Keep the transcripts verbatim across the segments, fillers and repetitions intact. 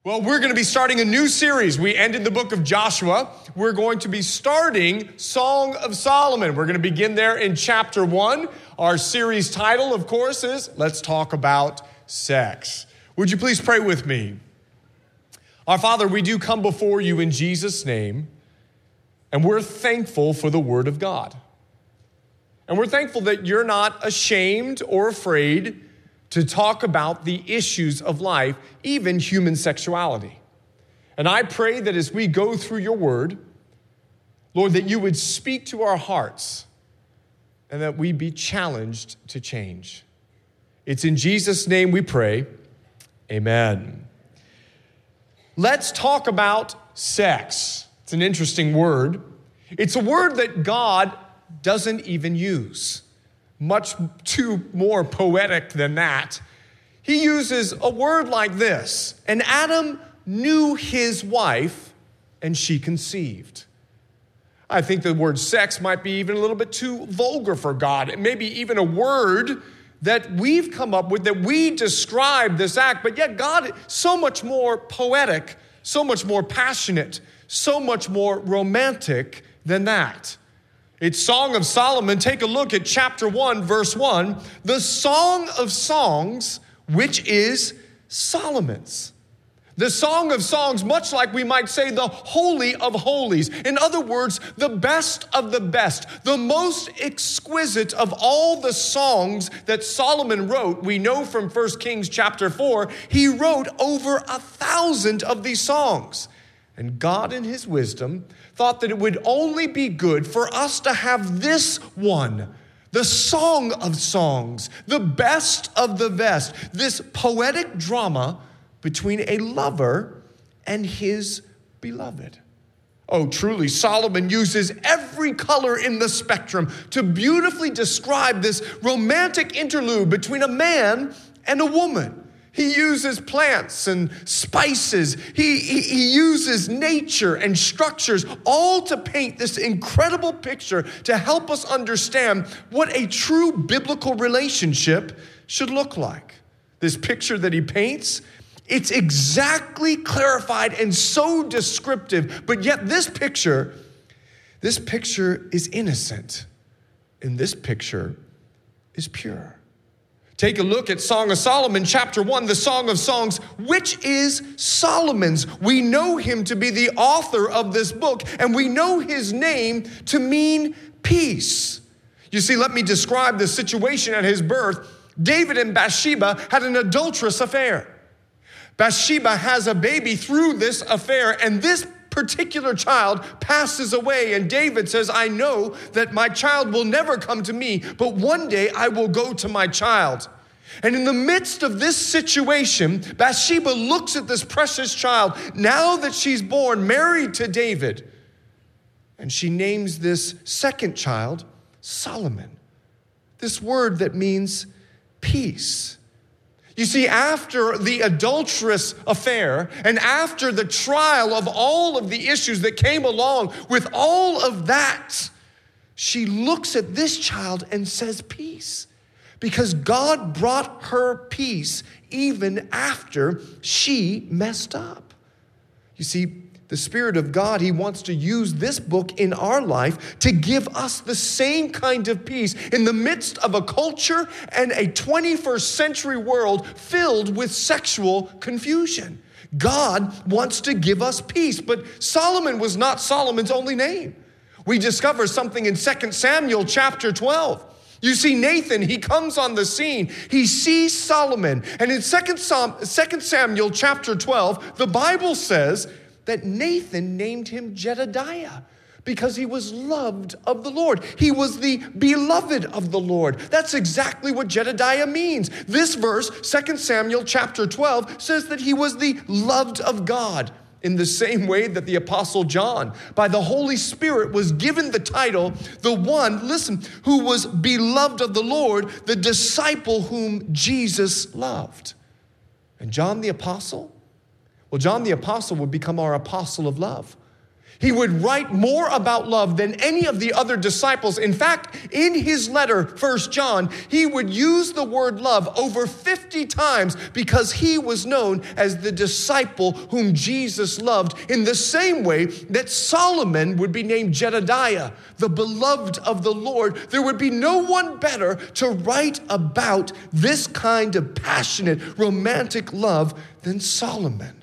Well, we're going to be starting a new series. We ended the book of Joshua. We're going to be starting Song of Solomon. We're going to begin there in chapter one. Our series title, of course, is Let's Talk About Sex. Would you please pray with me? Our Father, we do come before you in Jesus' name, and we're thankful for the Word of God. And we're thankful that you're not ashamed or afraid to talk about the issues of life, even human sexuality. And I pray that as we go through your word, Lord, that you would speak to our hearts and that we be challenged to change. It's in Jesus' name we pray. Amen. Let's talk about sex. It's an interesting word. It's a word that God doesn't even use. Much too more poetic than that. He uses a word like this: and Adam knew his wife, and she conceived. I think the word sex might be even a little bit too vulgar for God. It may be even a word that we've come up with, that we describe this act, but yet God is so much more poetic, so much more passionate, so much more romantic than that. It's Song of Solomon. Take a look at chapter one, verse one. The Song of Songs, which is Solomon's. The Song of Songs, much like we might say the Holy of Holies. In other words, the best of the best, the most exquisite of all the songs that Solomon wrote. We know from First Kings chapter four, he wrote over a thousand of these songs. And God in his wisdom thought that it would only be good for us to have this one, the Song of Songs, the best of the best, this poetic drama between a lover and his beloved. Oh, truly, Solomon uses every color in the spectrum to beautifully describe this romantic interlude between a man and a woman. He uses plants and spices. He, he, he uses nature and structures, all to paint this incredible picture to help us understand what a true biblical relationship should look like. This picture that he paints, it's exactly clarified and so descriptive, but yet this picture, this picture is innocent, and this picture is pure. Take a look at Song of Solomon, chapter one, the Song of Songs, which is Solomon's. We know him to be the author of this book, and we know his name to mean peace. You see, let me describe the situation at his birth. David and Bathsheba had an adulterous affair. Bathsheba has a baby through this affair, and this particular child passes away, and David says, I know that my child will never come to me, but one day I will go to my child. And in the midst of this situation, Bathsheba looks at this precious child, now that she's born, married to David, and she names this second child Solomon. This word that means peace. You see, after the adulterous affair and after the trial of all of the issues that came along with all of that, she looks at this child and says peace, because God brought her peace even after she messed up. You see, the Spirit of God, he wants to use this book in our life to give us the same kind of peace in the midst of a culture and a twenty-first century world filled with sexual confusion. God wants to give us peace, but Solomon was not Solomon's only name. We discover something in Second Samuel chapter twelve. You see, Nathan, he comes on the scene. He sees Solomon. And in Second Samuel chapter twelve, the Bible says that Nathan named him Jedediah because he was loved of the Lord. He was the beloved of the Lord. That's exactly what Jedediah means. This verse, Second Samuel chapter twelve, says that he was the loved of God, in the same way that the Apostle John, by the Holy Spirit, was given the title, the one, listen, who was beloved of the Lord, the disciple whom Jesus loved. And John the Apostle, well, John the Apostle would become our apostle of love. He would write more about love than any of the other disciples. In fact, in his letter, First John, he would use the word love over fifty times because he was known as the disciple whom Jesus loved, in the same way that Solomon would be named Jedediah, the beloved of the Lord. There would be no one better to write about this kind of passionate, romantic love than Solomon.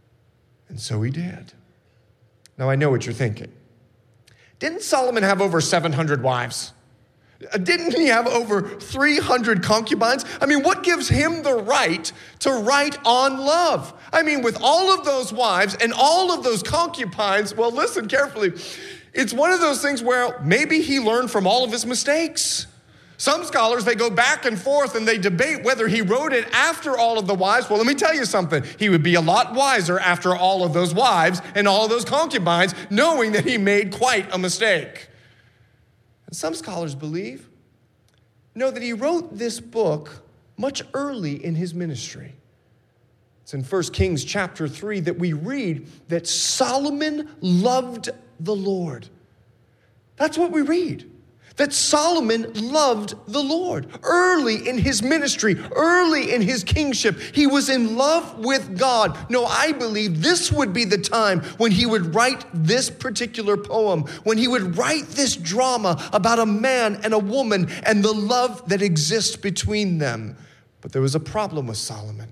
And so he did. Now, I know what you're thinking. Didn't Solomon have over seven hundred wives? Didn't he have over three hundred concubines? I mean, what gives him the right to write on love? I mean, with all of those wives and all of those concubines, well, listen carefully. It's one of those things where maybe he learned from all of his mistakes. Some scholars, they go back and forth and they debate whether he wrote it after all of the wives. Well, let me tell you something. He would be a lot wiser after all of those wives and all of those concubines, knowing that he made quite a mistake. And some scholars believe, know that he wrote this book much early in his ministry. It's in First Kings chapter three that we read that Solomon loved the Lord. That's what we read. That Solomon loved the Lord. Early in his ministry, early in his kingship, he was in love with God. No, I believe this would be the time when he would write this particular poem, when he would write this drama about a man and a woman and the love that exists between them. But there was a problem with Solomon.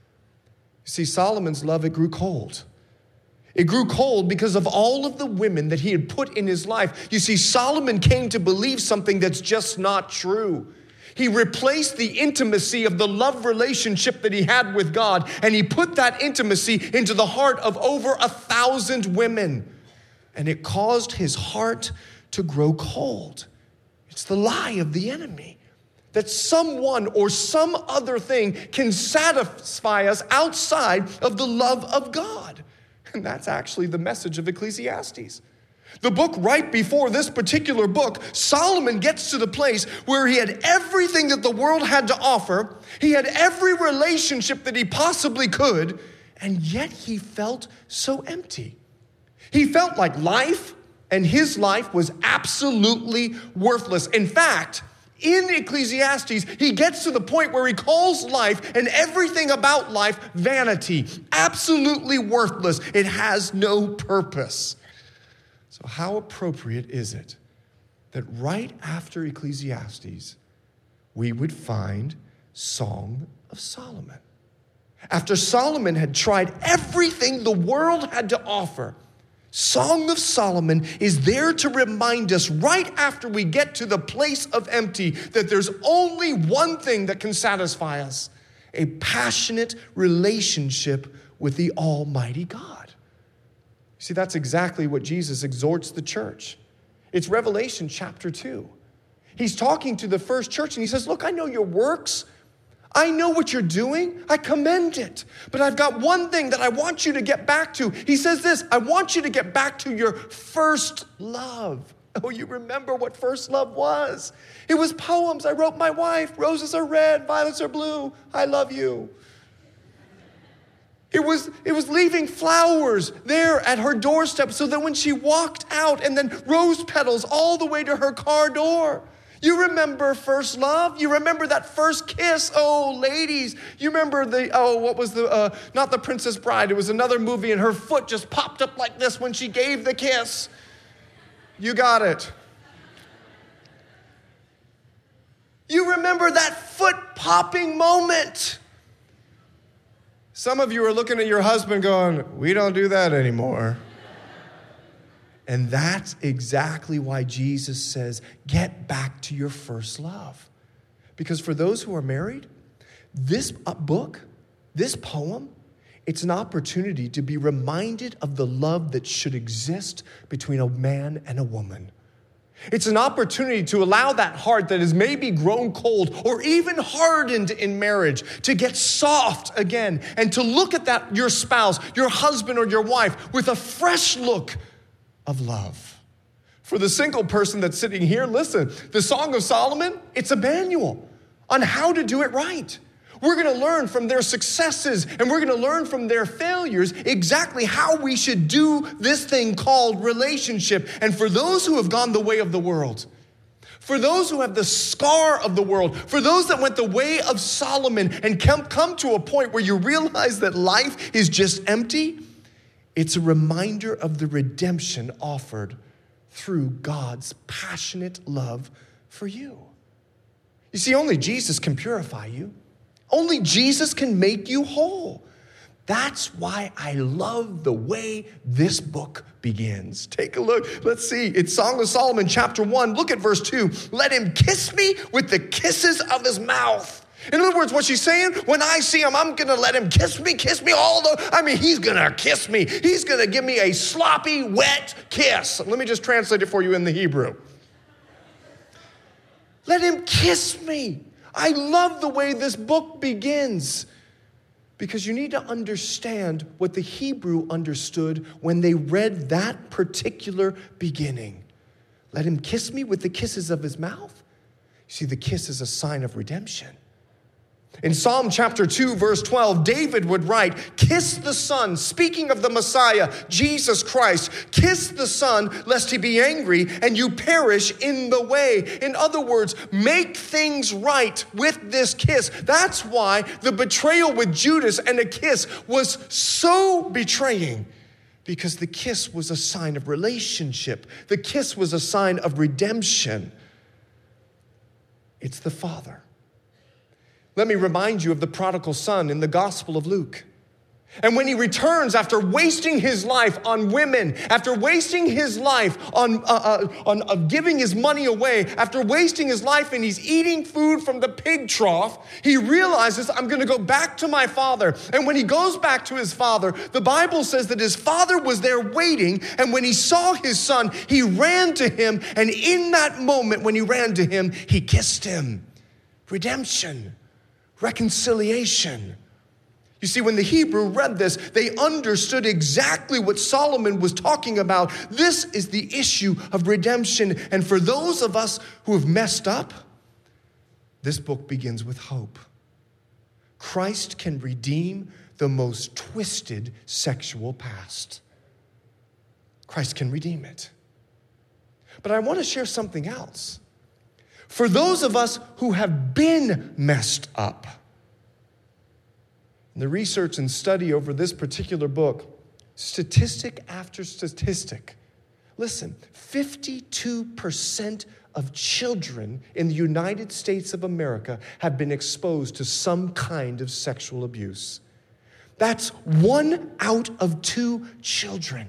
You see, Solomon's love, it grew cold. It grew cold because of all of the women that he had put in his life. You see, Solomon came to believe something that's just not true. He replaced the intimacy of the love relationship that he had with God, and he put that intimacy into the heart of over a thousand women. And it caused his heart to grow cold. It's the lie of the enemy, that someone or some other thing can satisfy us outside of the love of God. And that's actually the message of Ecclesiastes. The book right before this particular book, Solomon gets to the place where he had everything that the world had to offer. He had every relationship that he possibly could, and yet he felt so empty. He felt like life and his life was absolutely worthless. In fact, in Ecclesiastes, he gets to the point where he calls life and everything about life vanity, absolutely worthless. It has no purpose. So how appropriate is it that right after Ecclesiastes, we would find Song of Solomon? After Solomon had tried everything the world had to offer, Song of Solomon is there to remind us right after we get to the place of empty that there's only one thing that can satisfy us: a passionate relationship with the Almighty God. See, that's exactly what Jesus exhorts the church. It's Revelation chapter two. He's talking to the first church and he says, look, I know your works. I know what you're doing. I commend it. But I've got one thing that I want you to get back to. He says this, I want you to get back to your first love. Oh, you remember what first love was? It was poems. I wrote my wife, roses are red, violets are blue. I love you. It was, it was leaving flowers there at her doorstep so that when she walked out, and then rose petals all the way to her car door. You remember first love? You remember that first kiss? Oh, ladies, you remember the, oh, what was the, uh, not The Princess Bride. It was another movie and her foot just popped up like this when she gave the kiss. You got it. You remember that foot popping moment. Some of you are looking at your husband going, we don't do that anymore. And that's exactly why Jesus says, get back to your first love. Because for those who are married, this book, this poem, it's an opportunity to be reminded of the love that should exist between a man and a woman. It's an opportunity to allow that heart that has maybe grown cold or even hardened in marriage to get soft again, and to look at that, your spouse, your husband or your wife, with a fresh look of love. For the single person that's sitting here, listen, the Song of Solomon, it's a manual on how to do it right. We're going to learn from their successes, and we're going to learn from their failures exactly how we should do this thing called relationship. And for those who have gone the way of the world, for those who have the scar of the world, for those that went the way of Solomon and come, come to a point where you realize that life is just empty, it's a reminder of the redemption offered through God's passionate love for you. You see, only Jesus can purify you. Only Jesus can make you whole. That's why I love the way this book begins. Take a look. Let's see. It's Song of Solomon, chapter one. Look at verse two. Let him kiss me with the kisses of his mouth. In other words, what she's saying, when I see him, I'm going to let him kiss me, kiss me all the, I mean, he's going to kiss me. He's going to give me a sloppy, wet kiss. Let me just translate it for you in the Hebrew. Let him kiss me. I love the way this book begins because you need to understand what the Hebrew understood when they read that particular beginning. Let him kiss me with the kisses of his mouth. You see, the kiss is a sign of redemption. In Psalm chapter two, verse twelve, David would write, kiss the Son, speaking of the Messiah, Jesus Christ, kiss the Son lest he be angry and you perish in the way. In other words, make things right with this kiss. That's why the betrayal with Judas and a kiss was so betraying, because the kiss was a sign of relationship. The kiss was a sign of redemption. It's the Father. Let me remind you of the prodigal son in the Gospel of Luke. And when he returns after wasting his life on women, after wasting his life on, uh, uh, on uh, giving his money away, after wasting his life and he's eating food from the pig trough, he realizes, I'm going to go back to my father. And when he goes back to his father, the Bible says that his father was there waiting. And when he saw his son, he ran to him. And in that moment, when he ran to him, he kissed him. Redemption. Reconciliation. You see, when the Hebrew read this, they understood exactly what Solomon was talking about. This is the issue of redemption. And for those of us who have messed up, this book begins with hope. Christ can redeem the most twisted sexual past. Christ can redeem it. But I want to share something else. For those of us who have been messed up, in the research and study over this particular book, statistic after statistic, listen, fifty-two percent of children in the United States of America have been exposed to some kind of sexual abuse. That's one out of two children.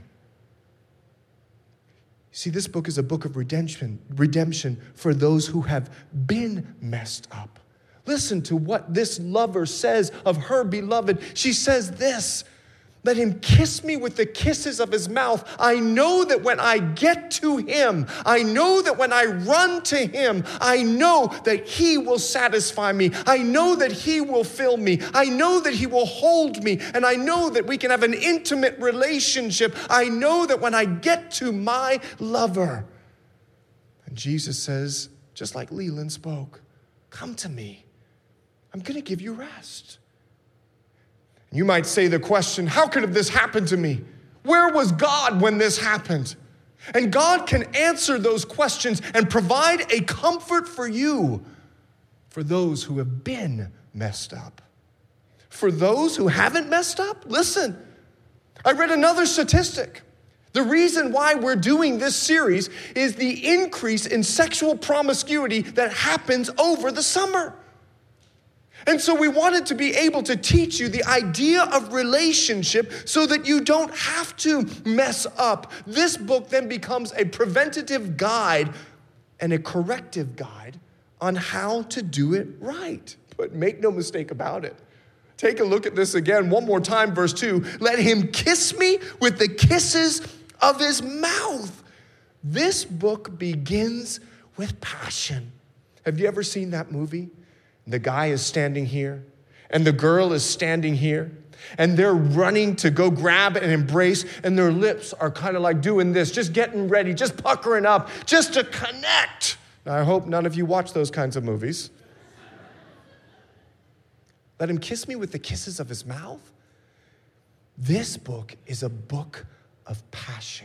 See, this book is a book of redemption, redemption for those who have been messed up. Listen to what this lover says of her beloved. She says this, let him kiss me with the kisses of his mouth. I know that when I get to him, I know that when I run to him, I know that he will satisfy me. I know that he will fill me. I know that he will hold me. And I know that we can have an intimate relationship. I know that when I get to my lover. And Jesus says, just like Leland spoke, come to me. I'm going to give you rest. You might say the question, how could this happen to me? Where was God when this happened? And God can answer those questions and provide a comfort for you, for those who have been messed up. For those who haven't messed up, listen, I read another statistic. The reason why we're doing this series is the increase in sexual promiscuity that happens over the summer. And so we wanted to be able to teach you the idea of relationship so that you don't have to mess up. This book then becomes a preventative guide and a corrective guide on how to do it right. But make no mistake about it. Take a look at this again one more time, verse two. Let him kiss me with the kisses of his mouth. This book begins with passion. Have you ever seen that movie? The guy is standing here, and the girl is standing here, and they're running to go grab and embrace, and their lips are kind of like doing this, just getting ready, just puckering up, just to connect. Now, I hope none of you watch those kinds of movies. Let him kiss me with the kisses of his mouth. This book is a book of passion.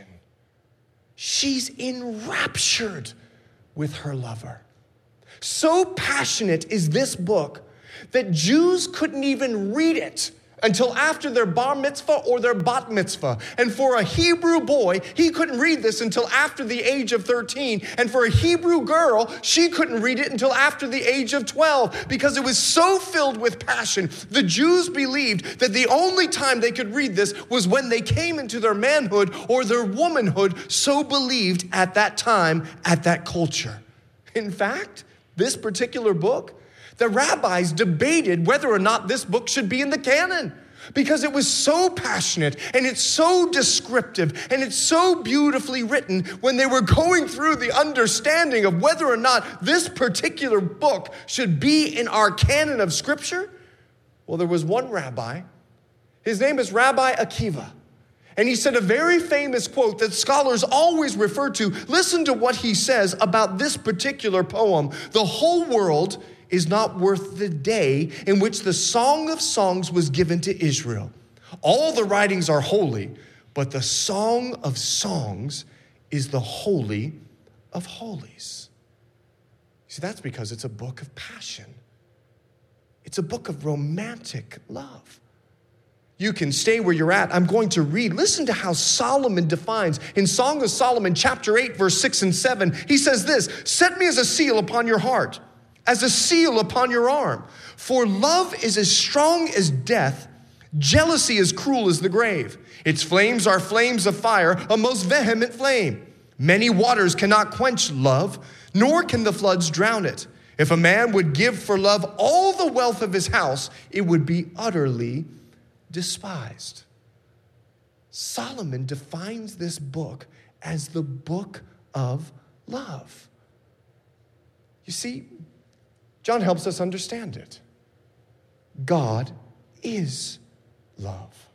She's enraptured with her lover. So passionate is this book that Jews couldn't even read it until after their bar mitzvah or their bat mitzvah. And for a Hebrew boy, he couldn't read this until after the age of thirteen. And for a Hebrew girl, she couldn't read it until after the age of twelve, because it was so filled with passion. The Jews believed that the only time they could read this was when they came into their manhood or their womanhood, so believed at that time, at that culture. In fact, this particular book, the rabbis debated whether or not this book should be in the canon, because it was so passionate and it's so descriptive and it's so beautifully written. When they were going through the understanding of whether or not this particular book should be in our canon of Scripture, well, there was one rabbi. His name is Rabbi Akiva. And he said a very famous quote that scholars always refer to. Listen to what he says about this particular poem. The whole world is not worth the day in which the Song of Songs was given to Israel. All the writings are holy, but the Song of Songs is the holy of holies. See, that's because it's a book of passion. It's a book of romantic love. You can stay where you're at. I'm going to read. Listen to how Solomon defines. In Song of Solomon, chapter eight, verse six and seven, he says this: "Set me as a seal upon your heart, as a seal upon your arm. For love is as strong as death, jealousy as cruel as the grave. Its flames are flames of fire, a most vehement flame. Many waters cannot quench love, nor can the floods drown it. If a man would give for love all the wealth of his house, it would be utterly despised." Solomon defines this book as the book of love. You see, John helps us understand it. God is love.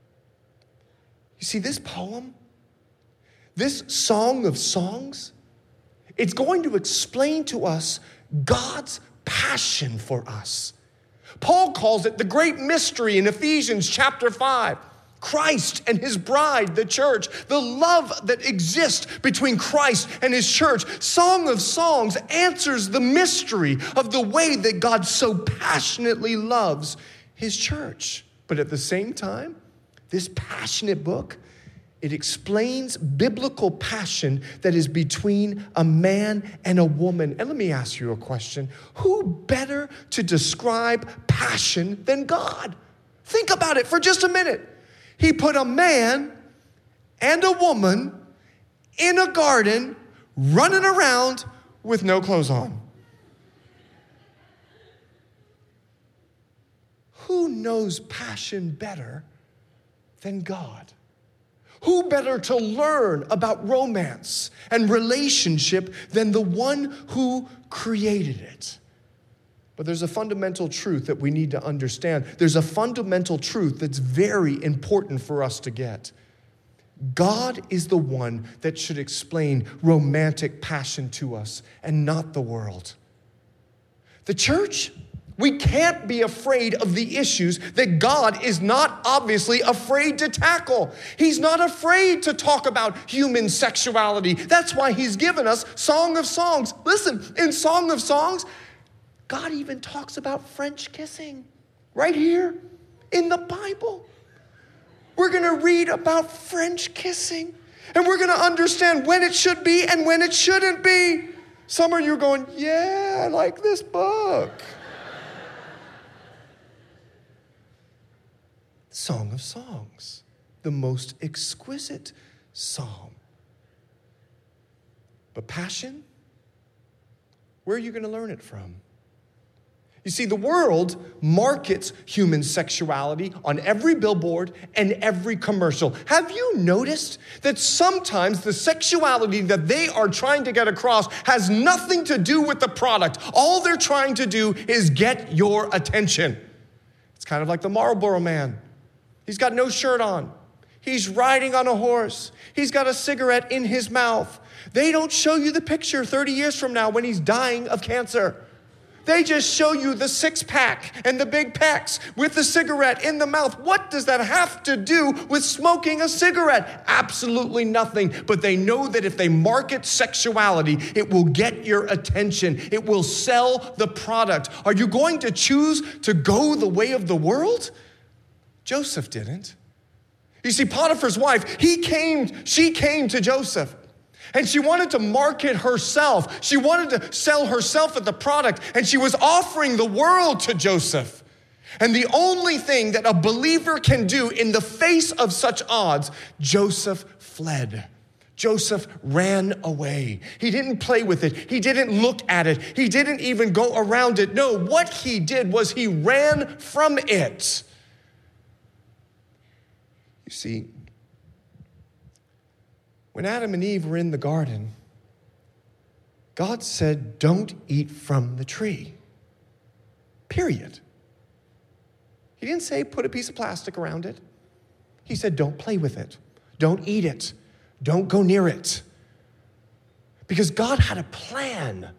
You see, this poem, this Song of Songs, it's going to explain to us God's passion for us. Paul calls it the great mystery in Ephesians chapter five. Christ and his bride, the church, the love that exists between Christ and his church. Song of Songs answers the mystery of the way that God so passionately loves his church. But at the same time, this passionate book, it explains biblical passion that is between a man and a woman. And let me ask you a question. Who better to describe passion than God? Think about it for just a minute. He put a man and a woman in a garden running around with no clothes on. Who knows passion better than God? Who better to learn about romance and relationship than the one who created it? But there's a fundamental truth that we need to understand. There's a fundamental truth that's very important for us to get. God is the one that should explain romantic passion to us and not the world. The church, we can't be afraid of the issues that God is not obviously afraid to tackle. He's not afraid to talk about human sexuality. That's why he's given us Song of Songs. Listen, in Song of Songs, God even talks about French kissing right here in the Bible. We're going to read about French kissing, and we're going to understand when it should be and when it shouldn't be. Some of you are going, yeah, I like this book. Song of Songs, the most exquisite psalm. But passion, where are you going to learn it from? You see, the world markets human sexuality on every billboard and every commercial. Have you noticed that sometimes the sexuality that they are trying to get across has nothing to do with the product? All they're trying to do is get your attention. It's kind of like the Marlboro Man. He's got no shirt on. He's riding on a horse. He's got a cigarette in his mouth. They don't show you the picture thirty years from now when he's dying of cancer. They just show you the six-pack and the big pecs with the cigarette in the mouth. What does that have to do with smoking a cigarette? Absolutely nothing. But they know that if they market sexuality, it will get your attention. It will sell the product. Are you going to choose to go the way of the world? Joseph didn't. You see, Potiphar's wife, he came, she came to Joseph. And she wanted to market herself. She wanted to sell herself as the product. And she was offering the world to Joseph. And the only thing that a believer can do in the face of such odds, Joseph fled. Joseph ran away. He didn't play with it. He didn't look at it. He didn't even go around it. No, what he did was he ran from it. You see, when Adam and Eve were in the garden, God said, don't eat from the tree. Period. He didn't say put a piece of plastic around it. He said, don't play with it. Don't eat it. Don't go near it. Because God had a plan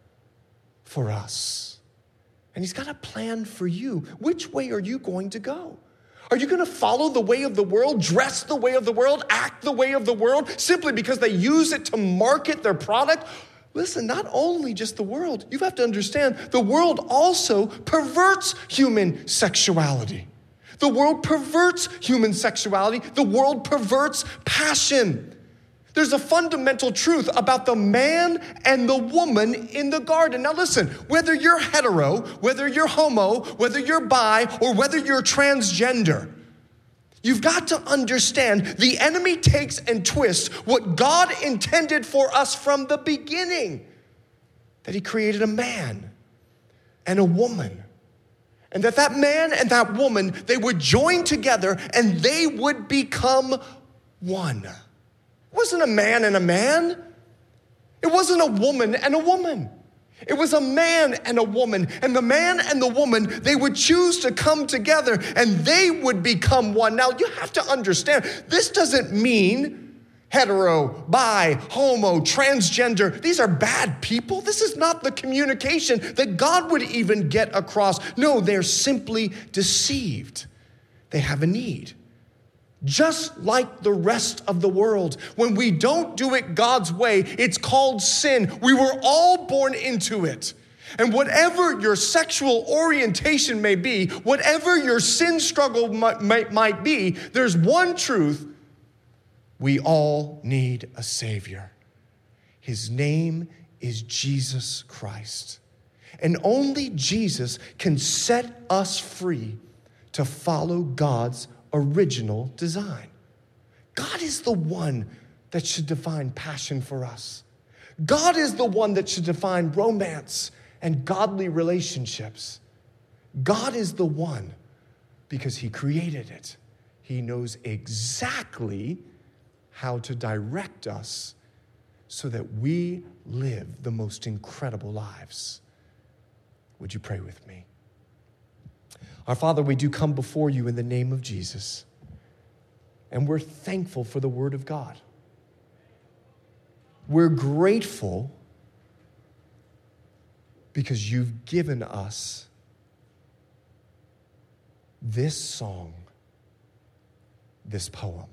for us. And he's got a plan for you. Which way are you going to go? Are you going to follow the way of the world, dress the way of the world, act the way of the world, simply because they use it to market their product? Listen, not only just the world. You have to understand, the world also perverts human sexuality. The world perverts human sexuality. The world perverts passion. There's a fundamental truth about the man and the woman in the garden. Now listen, whether you're hetero, whether you're homo, whether you're bi, or whether you're transgender, you've got to understand the enemy takes and twists what God intended for us from the beginning. That he created a man and a woman. And that that man and that woman, they would join together and they would become one. It wasn't a man and a man. It wasn't a woman and a woman. It was a man and a woman. And the man and the woman, they would choose to come together and they would become one. Now, you have to understand, this doesn't mean hetero, bi, homo, transgender. These are bad people. This is not the communication that God would even get across. No, they're simply deceived. They have a need. Just like the rest of the world. When we don't do it God's way, it's called sin. We were all born into it. And whatever your sexual orientation may be, whatever your sin struggle might, might, might be, there's one truth. We all need a Savior. His name is Jesus Christ. And only Jesus can set us free to follow God's original design. God is the one that should define passion for us. God is the one that should define romance and godly relationships. God is the one because he created it. He knows exactly how to direct us so that we live the most incredible lives. Would you pray with me? Our Father, we do come before you in the name of Jesus, and we're thankful for the Word of God. We're grateful because you've given us this song, this poem.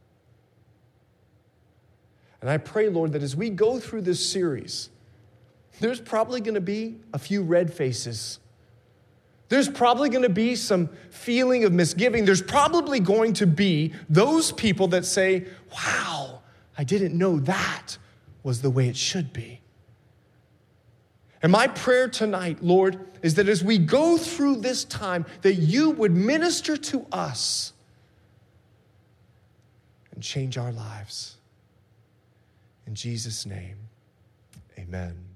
And I pray, Lord, that as we go through this series, there's probably going to be a few red faces. There's probably going to be some feeling of misgiving. There's probably going to be those people that say, wow, I didn't know that was the way it should be. And my prayer tonight, Lord, is that as we go through this time, that you would minister to us and change our lives. In Jesus' name, amen.